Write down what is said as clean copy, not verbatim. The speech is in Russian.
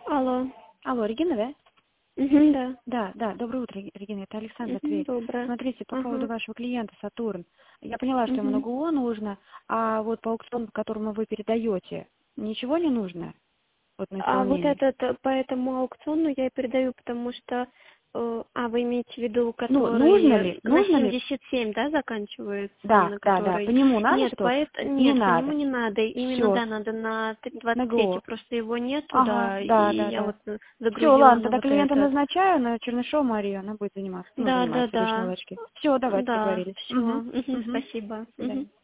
Алло. Алло, Регина, да? Да. Да, доброе утро, Регина, это Александра Тверь. Доброе. Смотрите, по поводу вашего клиента Сатурн. Я поняла, что ему на ГУО нужно, а вот по аукциону, по которому вы передаете, ничего не нужно? Вот на А вот исполнение. по этому аукциону я и передаю, потому что... вы имеете в виду, Ну, нужно который ли? на Нужно ли? 77, да, заканчивается, Да, на да. По который... нему надо Нет, что? Не нет, по нему надо. не надо. Именно, Все, да, надо на на 23, ГУО. просто его нету, Ага, да, и я да. вот Все, загрузила ладно, на тогда вот клиента этот. назначаю на Чернышова Марию, она будет заниматься, занимается в Да. лачке. Все, давайте Да, договорились. все. Угу. Спасибо. До свидания.